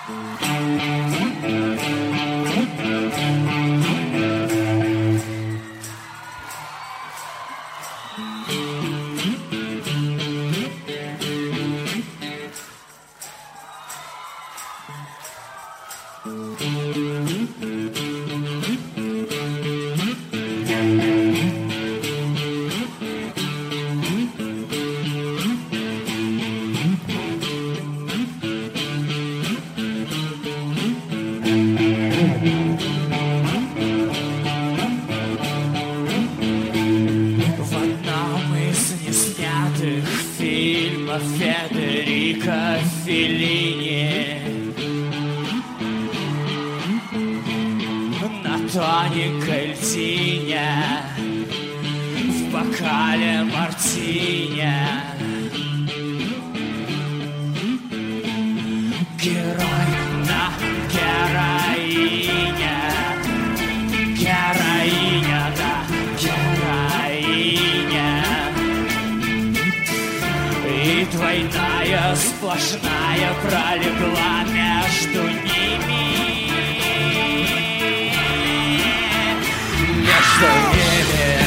Федерико Феллини на тоненькой льдине в бокале мартини. Герой на героине, героиня, да, героиня. И двойная сплошная пролегла между ними. Между ними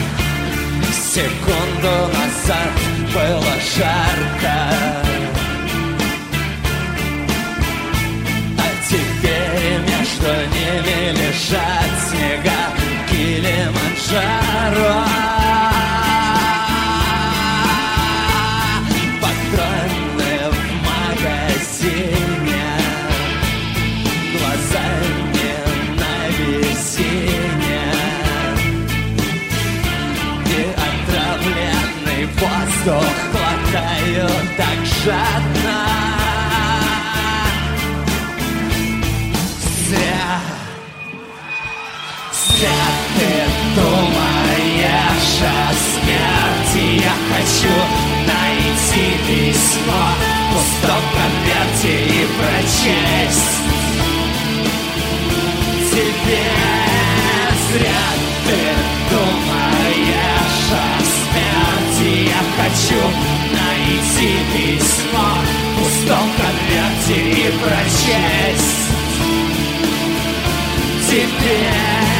секунду назад было жарко, а теперь между ними лежат снега Килиманджаро. Патроны в магазине, глаза не на весенне, и отравленный воздух глотаю так жадно. Зря ты думаешь о смерти. Я хочу найти письмо в пустом конверте и прочесть тебе. Зря ты думаешь о смерти. Я хочу найти письмо в пустом конверте и прочесть тебе.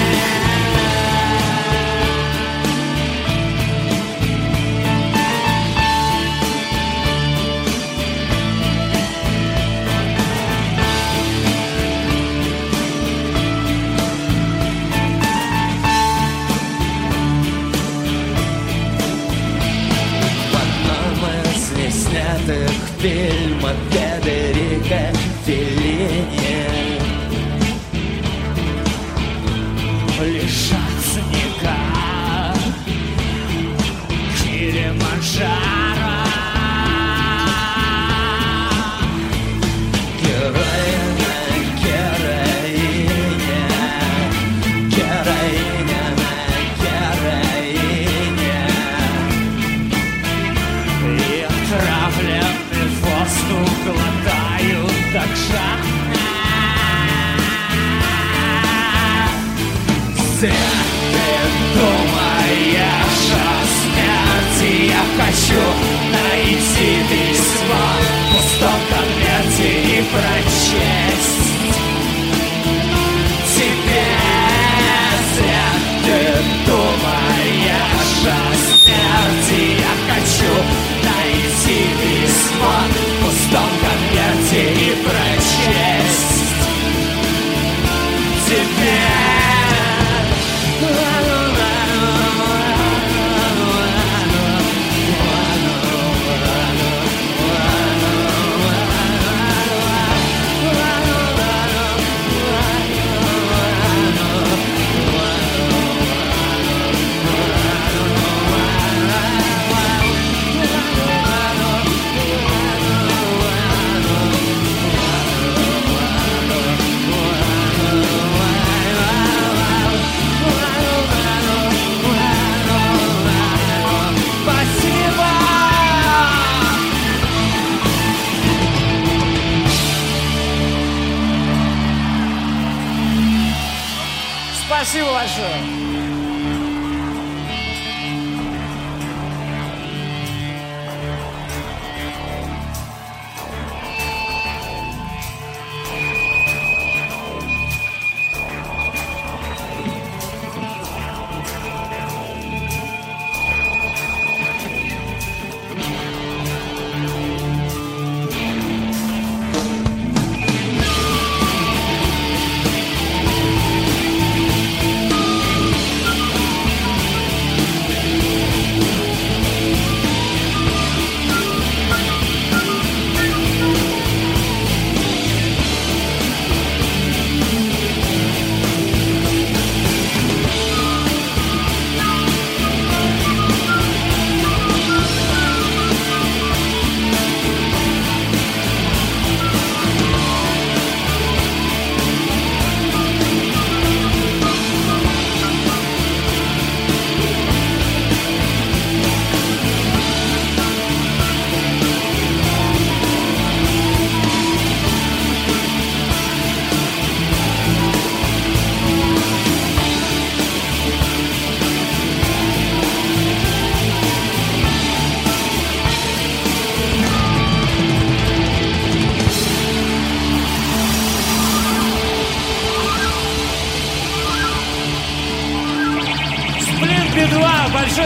Снятых фильмов Федерико Феллини лежат снега Килиманджаро. Героиня, героиня, героиня на героине. И отравленный воздух глотаю так жадно. Зря ты думаешь о смерти. Я хочу найти письмо в пустом конверте и прочесть тебе. Зря ты думаешь о смерти. Я хочу найти письмо в пустом конверте и прочесть тебе. Спасибо большое.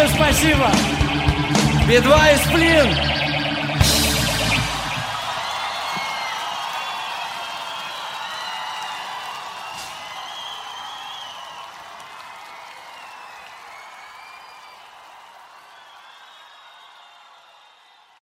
Большое спасибо. Би-2 и Сплин.